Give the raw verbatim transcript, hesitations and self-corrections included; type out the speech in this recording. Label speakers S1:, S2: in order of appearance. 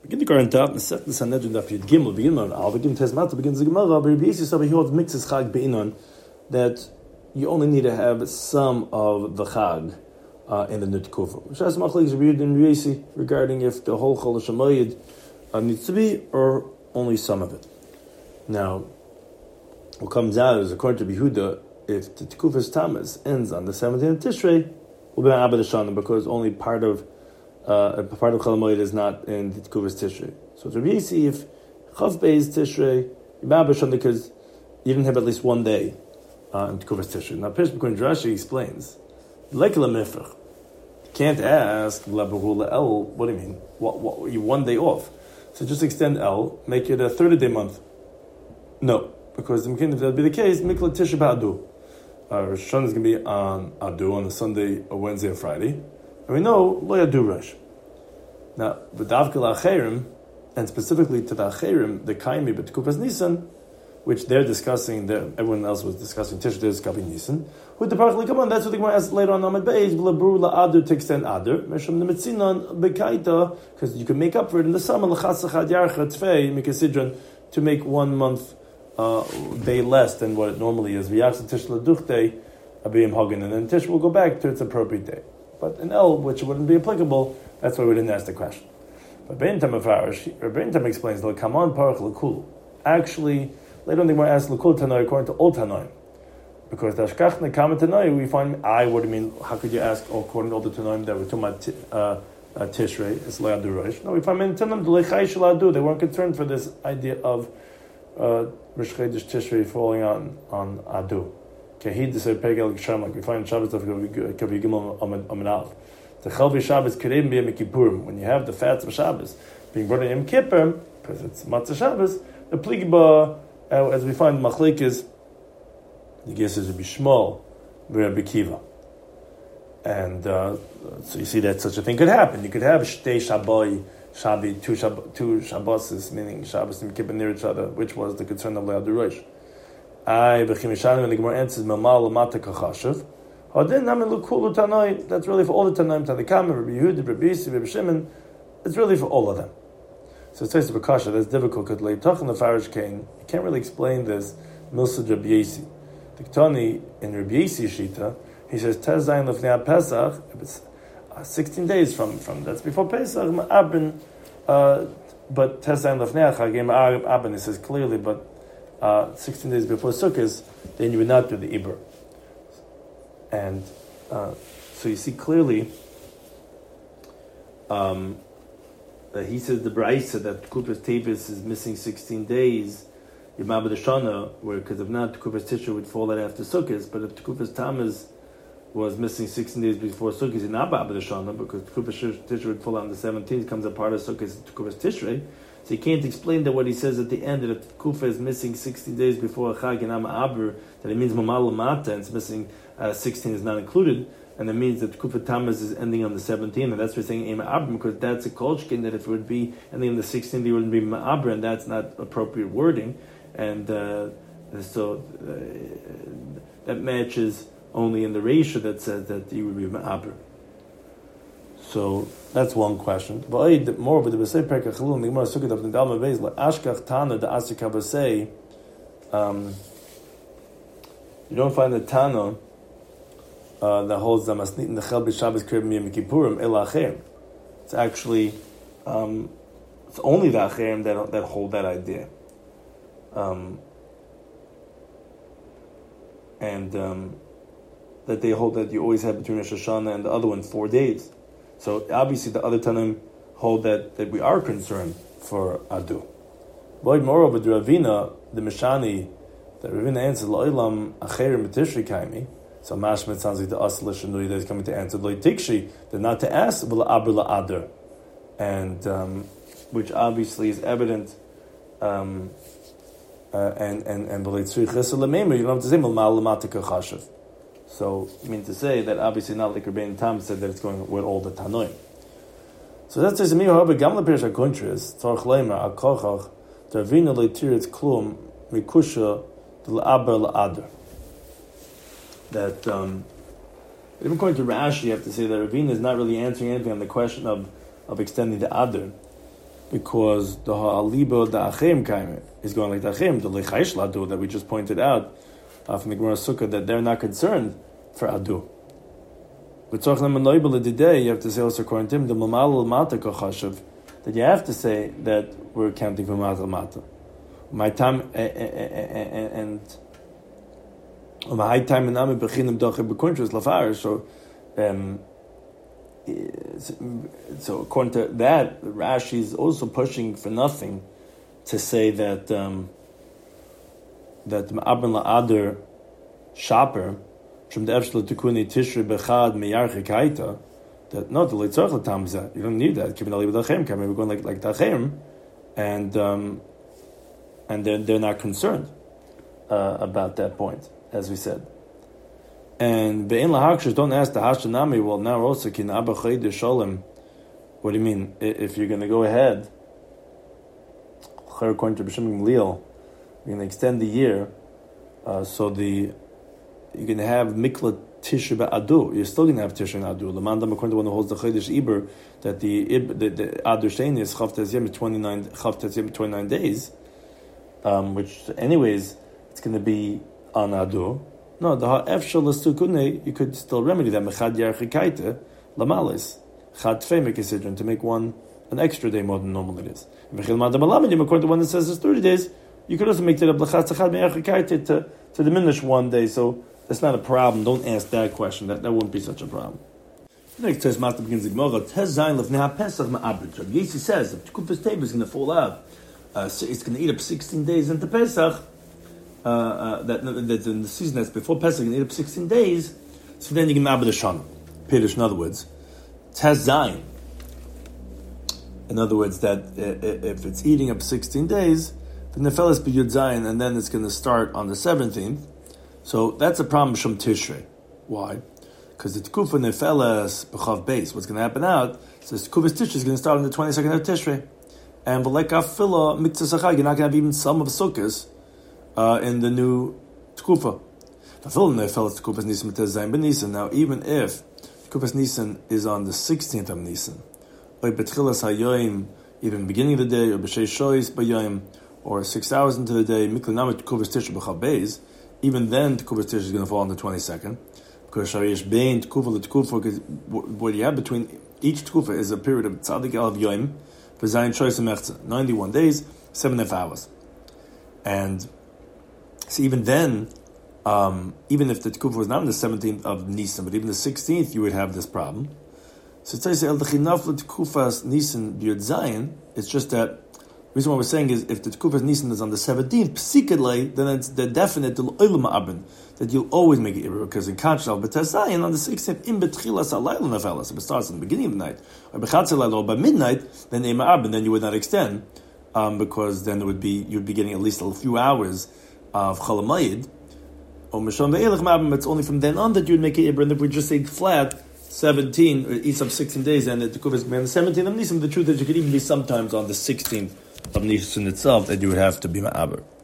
S1: Begin the current up, the second Sanhedrin Daf Yud Gimel Beinon. Al begin Tezmata begins the Gemara. But Rabbi Yossi over here holds mixes Chag Beinon that you only need to have some of the Chag uh, in the Nut Kufa. Which has machlokes Rabbi Yud and Rabbi Yossi regarding if the whole Chol Hashemayid uh, needs to be or only some of it. Now, what comes out is according to Yehuda, if the Tekufas Tamas ends on the seventeenth of Tishrei, will be an Abed Hashanah because only part of Uh, a part of Chol Hamoed is not in the Tekuvas Tishrei. So it's Rabbi Yossi, if Chav Beis Tishrei, because you didn't have at least one day uh, in Tekuvas Tishrei. Now, Pish B'Kun Rashi explains, Lekela Mifrach. You can't ask, Labahula El, what do you mean? What, what, you one day off. So just extend El, make it a thirty day month. No, because if that would be the case, Mikla Tishrei Ba'adu. Uh, Rosh Hashanah is going to be on Adu, on a Sunday, a Wednesday, or Friday. And we know lo yadu Rosh. Now, the davka la'acherim, and specifically to the acherim, the kaimi b'tekufas Nisan, which they're discussing, everyone else was discussing Tishrei D'Av Kavi Nisan. Who the parachli come on? That's what the Gemara asks later on Amud Beis. V'labru la'adur to extend adur. Meshum nemetzinon b'kaita, because you can make up for it in the summer. L'chatzachad yarcha tfei mikasidron, to make one month uh, day less than what it normally is. V'yachsa tish l'duchte abiyim hagen, and then Tish will go back to its appropriate day. But in El, which wouldn't be applicable, that's why we didn't ask the question. But Beintam Afarish, or Beintam explains, come on, Parach L'Kul. Actually, later on they might ask L'Kul Tanoi according to Old Tanoi. Because the Ashkach Nekama Tanoi, we find, I, what do you mean, how could you ask according to Old Tanoi that we're talking about uh, uh, Tishrei, it's Le'adu Rosh? No, we find in Tanam, the Lechai Shaladu, they weren't concerned for this idea of uh, Rosh Chodesh Tishrei falling on, on Adu. Like we find in Shabbos of Kavi Gimel Amid Alf. The Chalvi Shabbos Kerem B'Yom Kippurim. When you have the fats of Shabbos being brought in Yom Kippur, because it's Matzah Shabbos, the Pligiba, uh, as we find Machlek is, the guess is Rabbi Shmuel, Rabbi Kiva. And uh, so you see that such a thing could happen. You could have Shtei Shabbai, Shabbi, two, Shab- two Shabbos, meaning Shabbos and Kippur near each other, which was the concern of Le'adu Rosh. I b'chimishanim, and the Gemara answers Mamal Lamata Kachashav. Hadin Namin Lukulu Tanoi. That's really for all the Tanoim, Tanakam, Rabbi Yehuda, Rabbi Yossi, Rabbi Shimon. It's really for all of them. So it says to Bakasha, that's difficult because Leitach the Farish Kain, you can't really explain this Milsud Rabbi Yossi. The Ketani in Rabbi Yossi Shita, he says Tez Zayin Lefnei Pesach. If it's uh, sixteen days from from that's before Pesach, Ma'abin. Uh, but Tez Zayin Lefnei Chagim Ma'abin. He says clearly, but. Uh, sixteen days before Sukkot, then you would not do the Iber. And uh, so you see clearly um, that he says the Braisa that Kupas Tevis is missing sixteen days, Yom Shana, where because if not, Kupas Tisha would fall out after Sukkot, but if Kupas Tammuz was missing sixteen days before Sukkot, he's not Ba'abed Shana, because Kupas Tisha would fall out on the seventeenth, comes a part of Sukkot, Kupas Tishrei. So you can't explain that what he says at the end, that if Kufa is missing sixteen days before a Chag and Amma Abr, that it means Mamal Lamata, and it's missing uh, sixteen is not included, and it means that Kufa Tammuz is ending on the seventeenth, and that's why we're saying Ema Abr, because that's a kolchkin, that if it would be ending on the sixteenth, there wouldn't be Ma'abr, and that's not appropriate wording, and uh, so uh, that matches only in the ratio that says that you would be Ma'abr. So that's one question. But moreover, the B'sei Perka Chalul, the Gemara Sukkot of the Dalma Beis, like Ashkach Tana, the Asik Habasei, um, you don't find the Tana uh, that holds the Masnit in the Chel B'Shabbos Krib Yom Kippurim Ela Acherim. It's actually um, it's only the Acherim that that hold that idea, um, and um, that they hold that you always have between Rosh Hashanah and the other one four days. So obviously the other Tanaim hold that, that we are concerned for Adu. But moreover, the Ravina, the Mishani, the Ravina answers La'ilam Acherim B'Tishrei Kaimi. So Mashmet sounds like the Asla Shanui that is coming to answer Loi Tikshi, that not to ask V'la Abr La'adr, and um, which obviously is evident. Um, uh, and and and B'lei Tzrich Chesed L'Meimer, you don't have to say Mal Lamata Kachashav. So, I mean to say that obviously not like Rabbein Tam said that it's going with all the Tanoim. So that says, "Mi however gamla perish hakontris tzarich leimer akochach dervina leitiritz klum mikusha d'la'aber la'ader." That um, even according to Rashi, you have to say that Ravina is not really answering anything on the question of, of extending the Adar. because the ha'aliba the achim kaime is going like the achim, the lechaish ladu that we just pointed out uh, from the Gemara Sukkah, that they're not concerned for adu. But today you have to say also according to him the mamal mata kochashav, that you have to say that we're counting from matal mata. My time and my time and I'm beginnen doche bekontjes lafar. So, um, so according to that, Rashi is also pushing for nothing to say that um, that ma'aben la'ader shaper from the efshel tukuni tishri bechad meyarchik haita, that not the leitzarch l'tamza, you don't need that. Kivin ali b'dachem kamei, we're going like like dachem, and um, and they're they're not concerned uh, about that point, as we said. And be'en lahakshus, don't ask the hashanami. Well, now also kin abba chayde sholem. What do you mean? If you're going to go ahead, according to B'Shimon Gamliel, you're going to extend the year, uh, so the you're going to have mikla tisha ba'adu. You're still going to have tisha ba'adu. Lamandam, according to one who holds the chaydish iber, that the the, the adu shein is chavtes yem twenty-nine chavtes yem twenty-nine days, um, which anyways it's going to be on adu. No, the ha'efshel l'stukune, you could still remedy that mechad yarchikaita lamalis chad tfei mekisidron, to make one an extra day more than normal it is. According to one that says it's thirty days, you could also make that a to to diminish one day. So that's not a problem. Don't ask that question. That that wouldn't be such a problem. Next says Master begins the Gemara. Tez zayin lefnei Pesach ma'abed. Yesi says if Tukufas table is going to fall out, uh, so it's going to eat up sixteen days into Pesach. Uh, uh, that, that in the season that's before Pesach, you can eat up sixteen days. So then you can ma'abed a shana. Pirish, in other words, Tez zayin. In other words, that if it's eating up sixteen days, then the Nefeles b'Yud Zayin, and then it's going to start on the seventeenth. So that's a problem Shum Tishrei. Why? Because the Tekufa Nefeles b'Chav Beis, what's going to happen out, so Tekufas Tishrei is going to start on the twenty-second of Tishrei. And V'lek Afila Mitzvah Sachag, you're not going to have even some of Sukkos uh, in the new Tekufa. Nefeles Tekufas Nisan Mitez Zayin b'Nisan. Now, even if Tekufas Nisan is on the sixteenth of Nisan, even beginning of the day, or b'shei shoyis b'yoyim, or six hours into the day, miklanamit tekuvas tisha b'chav beis, even then tekuvas tisha is going to fall on the twenty-second, because sharish bein tekufa l'tekufa, because what you have between each tekufa is a period of tzadik el of yoyim, v'zayin shoyis emechza, ninety-one days, seven and a half hours. And so even then, um, even if the tekufa was not on the seventeenth of Nisan, but even the sixteenth, you would have this problem. So it's el dechinaf l'tekufas Nisan b'Yud Zayin. It's just that the reason why we're saying is if the tekufas Nisan is on the seventeenth, psikadlei, then it's the definite that you'll always make it irregular, because in Kachal b'Tez Zayin on the sixteenth in betchilas alayla nefelas, if it starts in the beginning of the night or b'chatzel or by midnight, then ema abin, then you would not extend, um, because then it would be you'd be getting at least a few hours of chalamayid. Or mishon ve'elech ma'abin, it's only from then on that you would make it irregular. And if we just say flat seventeen, or eats up sixteen days, and the Tekufah is going to be on the seventeenth of Nisan. The truth is, you could even be sometimes on the sixteenth of Nisan itself that you would have to be ma'aber.